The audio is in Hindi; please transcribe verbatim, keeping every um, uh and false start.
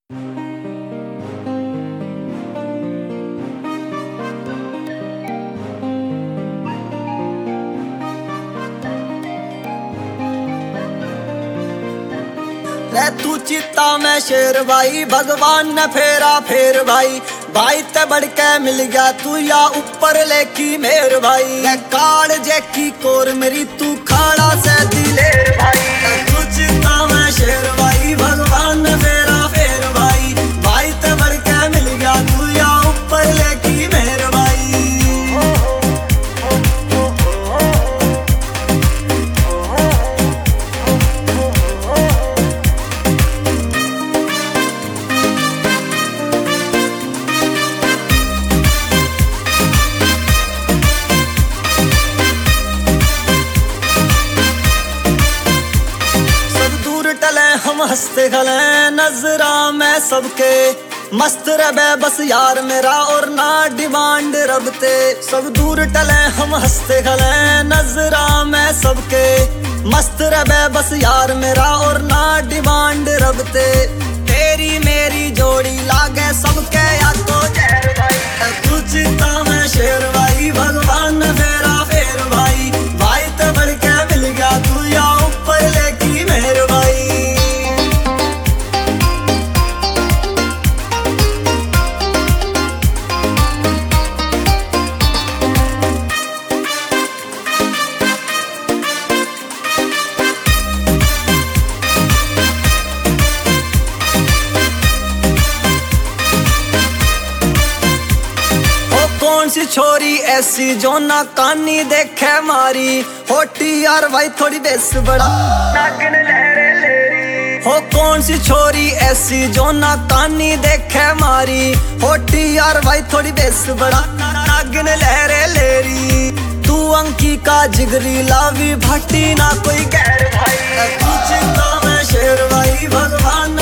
रे तू चित्ता में शेर भाई, भगवान ने फेरा फेर भाई। भाई ते बढ़ के मिल गया तू या ऊपर लेकी मेर भाई। काल जैकी कोर मेरी तू खाड़ा से दिलेर भाई। तू चित्ता में शेर भाई, भगवान ने फेरा फेर भाई। भाई ते बढ़ के मिल गया तू या ऊपर लेकी मेर भाई। हम हंसते खले नजरा में सबके, मस्त रबे बस यार मेरा और ना डिमांड रबते। सब दूर टले हम हंसते खले नजरा में सबके, मस्त रबे बस यार मेरा और ना डिमांड रबते। तेरी मेरी जोड़ी लागे सबके या तो जहर भाई। तू चित्ता में शेर भाई, भगवान ने फेरा फेर भाई। भाई तो बढ़ के मिल गया तू या ऊपर लेकी मेर भाई। कौन सी छोरी ऐसी जो ना कानी देखे मारी। होटी यार भाई थोड़ी बेस बड़ा नागिन लहरे लेरी। हो कौन सी छोरी ऐसी जो ना कानी देखे मारी। होटी यार भाई थोड़ी बेस बड़ा नागिन लहरे लेरी। तू अंकी का जिगरी लावी भट्टी ना कोई गैर भाई। तू चिंता में शेर भाई, भगवान